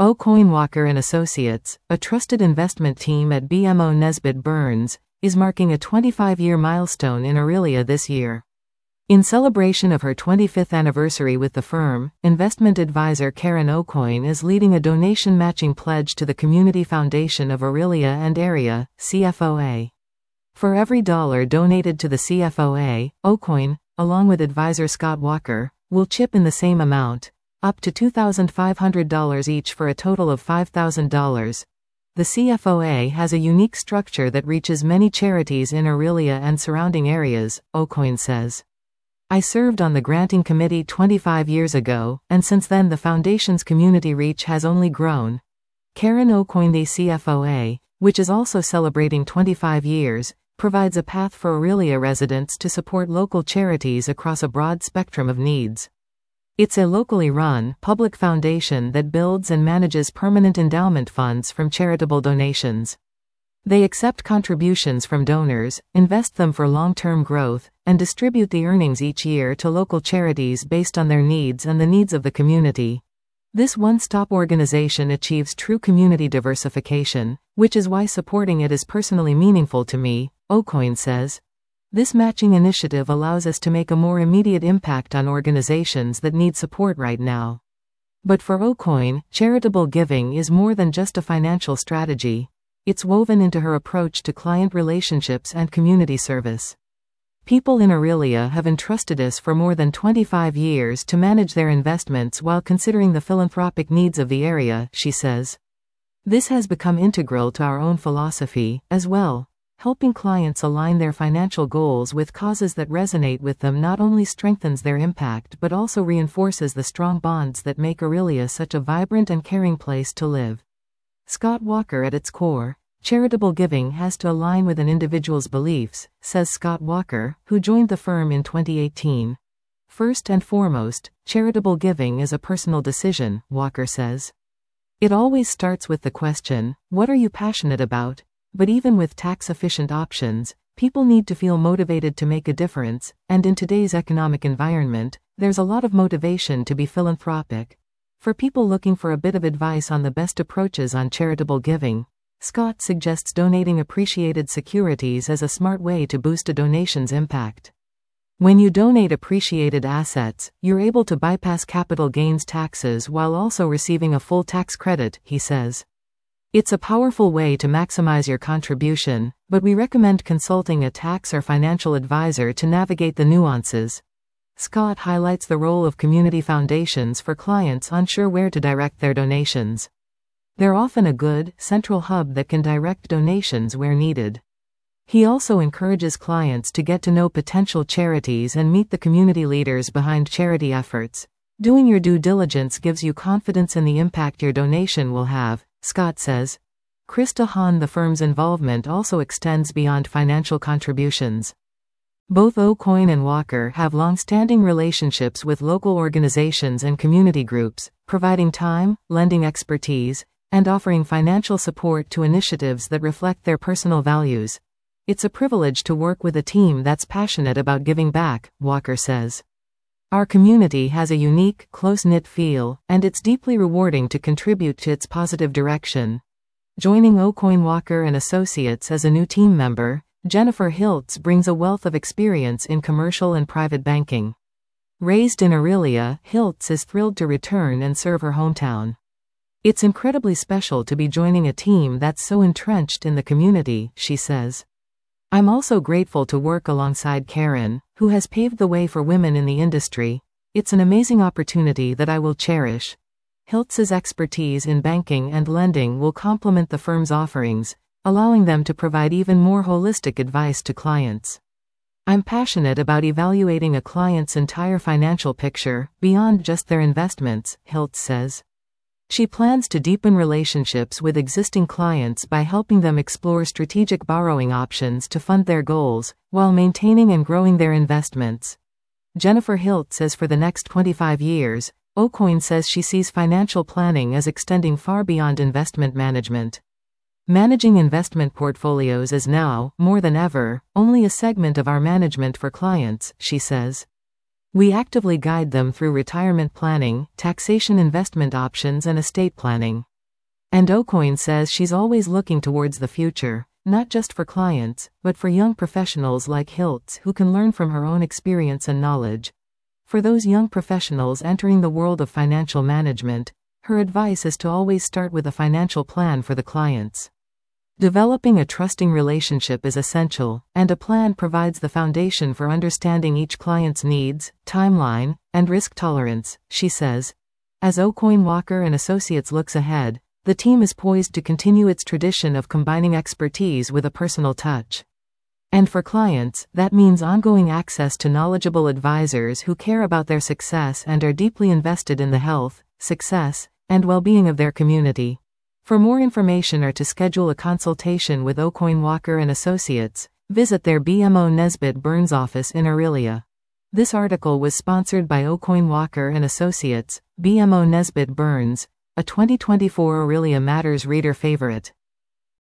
O'Coin Walker and Associates, a trusted investment team at BMO Nesbitt Burns, is marking a 25-year milestone in Aurelia this year. In celebration of her 25th anniversary with the firm, investment advisor Karen O'Coin is leading a donation matching pledge to the Community Foundation of Aurelia and Area, CFOA. For every dollar donated to the CFOA, O'Coin, along with advisor Scott Walker, will chip in the same amount, up to $2,500 each for a total of $5,000. The CFOA has a unique structure that reaches many charities in Aurelia and surrounding areas, O'Coin says. I served on the granting committee 25 years ago, and since then the foundation's community reach has only grown. Karen O'Coin, the CFOA, which is also celebrating 25 years, provides a path for Aurelia residents to support local charities across a broad spectrum of needs. It's a locally run, public foundation that builds and manages permanent endowment funds from charitable donations. They accept contributions from donors, invest them for long-term growth, and distribute the earnings each year to local charities based on their needs and the needs of the community. This one-stop organization achieves true community diversification, which is why supporting it is personally meaningful to me, O'Coin says. This matching initiative allows us to make a more immediate impact on organizations that need support right now. But for O'Coin, charitable giving is more than just a financial strategy. It's woven into her approach to client relationships and community service. People in Aurelia have entrusted us for more than 25 years to manage their investments while considering the philanthropic needs of the area, she says. This has become integral to our own philosophy, as well. Helping clients align their financial goals with causes that resonate with them not only strengthens their impact but also reinforces the strong bonds that make Aurelia such a vibrant and caring place to live. Scott Walker, at its core, charitable giving has to align with an individual's beliefs, says Scott Walker, who joined the firm in 2018. First and foremost, charitable giving is a personal decision, Walker says. It always starts with the question, what are you passionate about? But even with tax-efficient options, people need to feel motivated to make a difference, and in today's economic environment, there's a lot of motivation to be philanthropic. For people looking for a bit of advice on the best approaches on charitable giving, Scott suggests donating appreciated securities as a smart way to boost a donation's impact. When you donate appreciated assets, you're able to bypass capital gains taxes while also receiving a full tax credit, he says. It's a powerful way to maximize your contribution, but we recommend consulting a tax or financial advisor to navigate the nuances. Scott highlights the role of community foundations for clients unsure where to direct their donations. They're often a good, central hub that can direct donations where needed. He also encourages clients to get to know potential charities and meet the community leaders behind charity efforts. Doing your due diligence gives you confidence in the impact your donation will have, Scott says. Krista Hahn, the firm's involvement also extends beyond financial contributions. Both O'Coin and Walker have long-standing relationships with local organizations and community groups, providing time, lending expertise, and offering financial support to initiatives that reflect their personal values. It's a privilege to work with a team that's passionate about giving back, Walker says. Our community has a unique, close-knit feel, and it's deeply rewarding to contribute to its positive direction. Joining O'Coin Walker and Associates as a new team member, Jennifer Hiltz brings a wealth of experience in commercial and private banking. Raised in Aurelia, Hiltz is thrilled to return and serve her hometown. It's incredibly special to be joining a team that's so entrenched in the community, she says. I'm also grateful to work alongside Karen, who has paved the way for women in the industry. It's an amazing opportunity that I will cherish. Hiltz's expertise in banking and lending will complement the firm's offerings, allowing them to provide even more holistic advice to clients. I'm passionate about evaluating a client's entire financial picture, beyond just their investments, Hiltz says. She plans to deepen relationships with existing clients by helping them explore strategic borrowing options to fund their goals, while maintaining and growing their investments. Jennifer Hiltz says for the next 25 years, O'Coin says she sees financial planning as extending far beyond investment management. Managing investment portfolios is now, more than ever, only a segment of our management for clients, she says. We actively guide them through retirement planning, taxation, investment options, and estate planning. And Aucoin says she's always looking towards the future, not just for clients, but for young professionals like Hiltz who can learn from her own experience and knowledge. For those young professionals entering the world of financial management, her advice is to always start with a financial plan for the clients. Developing a trusting relationship is essential, and a plan provides the foundation for understanding each client's needs, timeline, and risk tolerance, she says. As Aucoin Walker and Associates looks ahead, the team is poised to continue its tradition of combining expertise with a personal touch. And for clients, that means ongoing access to knowledgeable advisors who care about their success and are deeply invested in the health, success, and well-being of their community. For more information or to schedule a consultation with Aucoin Walker and Associates, visit their BMO Nesbitt Burns office in Orillia. This article was sponsored by Aucoin Walker and Associates, BMO Nesbitt Burns, a 2024 Orillia Matters reader favorite.